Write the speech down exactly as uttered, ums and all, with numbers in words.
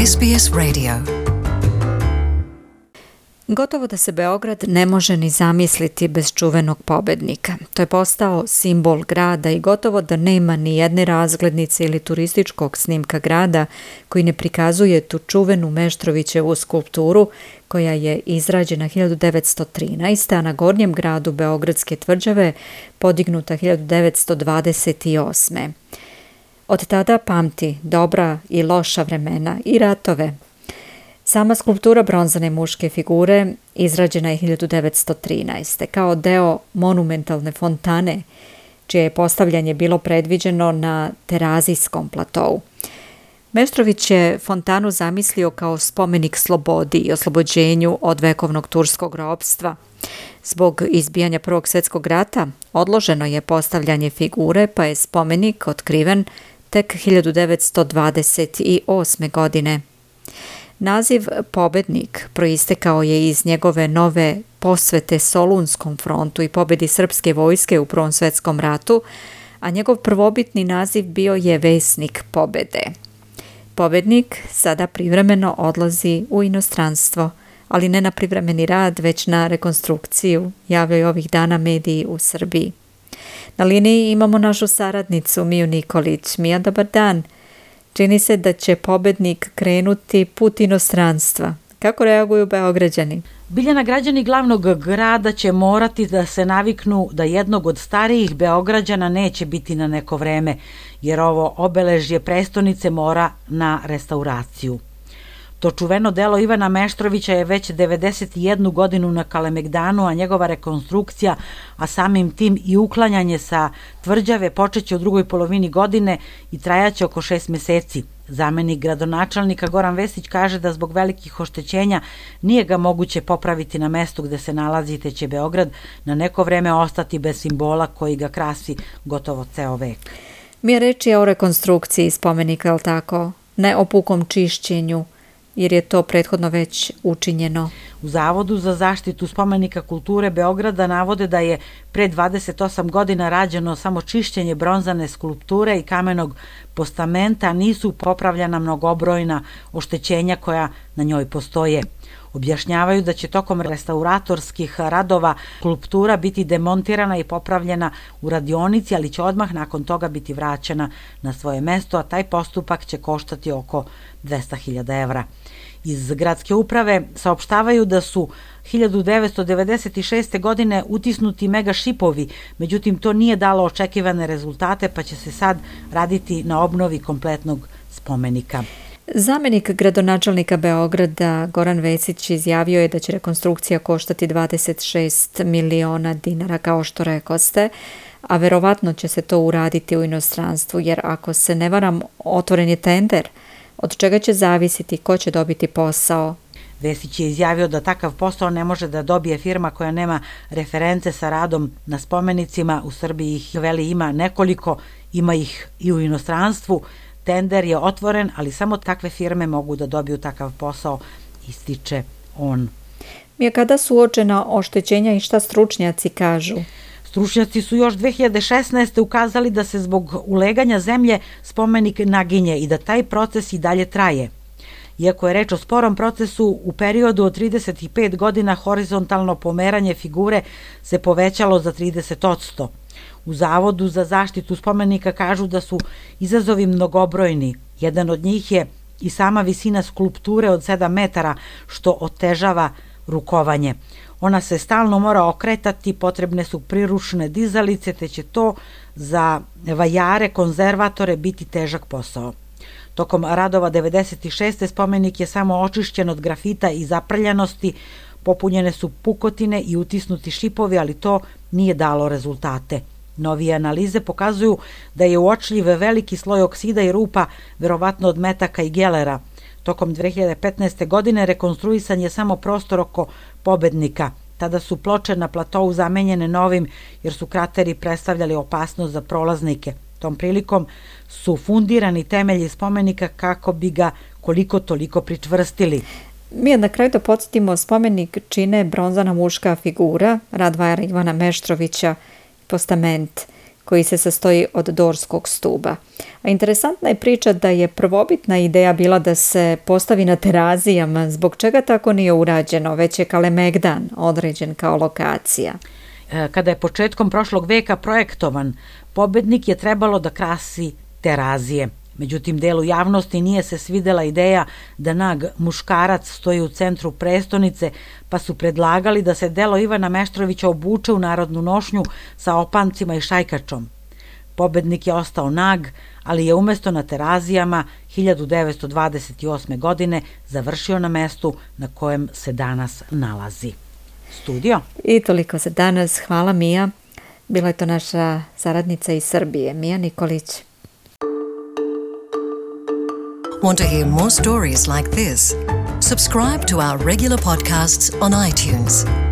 S B S Radio. Gotovo da se Beograd ne može ni zamisliti bez čuvenog pobednika. To je postao simbol grada i gotovo da nema ni jedne razglednice ili turističkog snimka grada koji ne prikazuje tu čuvenu Meštrovićevu skulpturu koja je izrađena hiljadu devetsto trinaeste. a na gornjem gradu Beogradske tvrđave podignuta hiljadu devetsto dvadeset osme. Od tada pamti dobra i loša vremena i ratove. Sama skulptura bronzane muške figure izrađena je hiljadu devetsto trinaeste. kao deo monumentalne fontane, čije je postavljanje bilo predviđeno na Terazijskom platou. Meštrović je fontanu zamislio kao spomenik slobodi i oslobođenju od vekovnog turskog ropstva. Zbog izbijanja Prvog svjetskog rata odloženo je postavljanje figure, pa je spomenik otkriven tek hiljadu devetsto dvadeset osme. godine. Naziv pobednik proistekao je iz njegove nove posvete Solunskom frontu i pobedi srpske vojske u Prvom svjetskom ratu, a njegov prvobitni naziv bio je Vesnik pobede. Pobednik sada privremeno odlazi u inostranstvo, ali ne na privremeni rad, već na rekonstrukciju, javljaju ovih dana mediji u Srbiji. Na liniji imamo našu saradnicu Miju Nikolić. Mija, dobar dan. Čini se da će pobednik krenuti put inostranstva. Kako reaguju Beograđani? Biljana, građani glavnog grada će morati da se naviknu da jednog od starijih Beograđana neće biti na neko vreme, jer ovo obeležje prestonice mora na restauraciju. To čuveno delo Ivana Meštrovića je već devedeset jednu godinu na Kalemegdanu, a njegova rekonstrukcija, a samim tim i uklanjanje sa tvrđave počeće u drugoj polovini godine i trajaće oko šest meseci. Zamenik gradonačelnika Goran Vesić kaže da zbog velikih oštećenja nije ga moguće popraviti na mestu gde se nalazi, te će Beograd na neko vreme ostati bez simbola koji ga krasi gotovo ceo vek. Mi je reč je o rekonstrukciji spomenika, ali tako, ne o pukom čišćenju, jer je to prethodno već učinjeno. U Zavodu za zaštitu spomenika kulture Beograda navode da je pre dvadeset osam godina rađeno samo čišćenje bronzane skulpture i kamenog postamenta, nisu popravljena mnogobrojna oštećenja koja na njoj postoje. Objašnjavaju da će tokom restauratorskih radova skulptura biti demontirana i popravljena u radionici, ali će odmah nakon toga biti vraćena na svoje mesto, a taj postupak će koštati oko dvesta hiljada evra. Iz gradske uprave saopštavaju da su hiljadu devetsto devedeset šeste. godine utisnuti mega šipovi, međutim to nije dalo očekivane rezultate, pa će se sad raditi na obnovi kompletnog spomenika. Zamenik gradonačelnika Beograda Goran Vesić izjavio je da će rekonstrukcija koštati dvadeset šest miliona dinara, kao što rekoste, a verovatno će se to uraditi u inostranstvu, jer ako se ne varam, otvoren je tender. Od čega će zavisiti ko će dobiti posao? Vesić je izjavio da takav posao ne može da dobije firma koja nema reference sa radom na spomenicima. U Srbiji ih veli ima nekoliko, ima ih i u inostranstvu. Tender je otvoren, ali samo takve firme mogu da dobiju takav posao, ističe on. Mi je kada su uočena oštećenja i šta stručnjaci kažu? Stručnjaci su još dve hiljade šesnaeste. ukazali da se zbog uleganja zemlje spomenik naginje i da taj proces i dalje traje. Iako je reč o sporom procesu, u periodu od trideset pet godina horizontalno pomeranje figure se povećalo za trideset posto. U Zavodu za zaštitu spomenika kažu da su izazovi mnogobrojni. Jedan od njih je i sama visina skulpture od sedam metara, što otežava rukovanje. Ona se stalno mora okretati, potrebne su priručne dizalice, te će to za vajare, konzervatore biti težak posao. Tokom radova devedeset šeste. spomenik je samo očišćen od grafita i zaprljanosti, popunjene su pukotine i utisnuti šipovi, ali to nije dalo rezultate. Novije analize pokazuju da je uočljiv veliki sloj oksida i rupa, verovatno od metaka i gelera. Tokom dve hiljade petnaeste. godine rekonstruisan je samo prostor oko pobednika. Tada su ploče na platou zamenjene novim, jer su krateri predstavljali opasnost za prolaznike. Tom prilikom su fundirani temelji spomenika kako bi ga koliko toliko pričvrstili. Mi na kraju da podsjetimo, spomenik čine bronzana muška figura, rad vajara Ivana Meštrovića, postament. koji se sastoji od dorskog stuba. A interesantna je priča da je prvobitna ideja bila da se postavi na Terazijama, zbog čega tako nije urađeno, već je Kalemegdan određen kao lokacija. Kada je početkom prošlog veka projektovan, pobednik je trebalo da krasi Terazije. Međutim, delu javnosti nije se svidela ideja da nag muškarac stoji u centru prestonice, pa su predlagali da se delo Ivana Meštrovića obuče u narodnu nošnju sa opancima i šajkačom. Pobednik je ostao nag, ali je umesto na Terazijama hiljadu devetsto dvadeset osme. godine završio na mestu na kojem se danas nalazi. Studio. I toliko za danas. Hvala, Mija. Bila je to naša saradnica iz Srbije, Mija Nikolić. Want to hear more stories like this? Subscribe to our regular podcasts on iTunes.